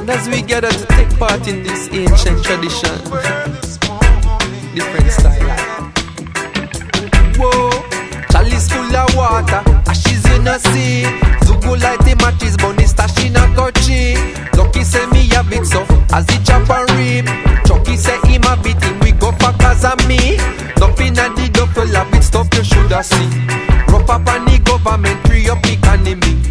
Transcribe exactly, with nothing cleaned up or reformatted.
And as we gather to take part in this ancient tradition, different style. Whoa, chalice full of water, ashes in a sea. Zugu light the matches, bunny stash in a coachy. Lucky say me have it so, as the chop and rip. Chucky say him a beat him, we go for cause of me. Nothing at the duffel, a bit stuff you shoulda see. Rough up on the government, free up the economy.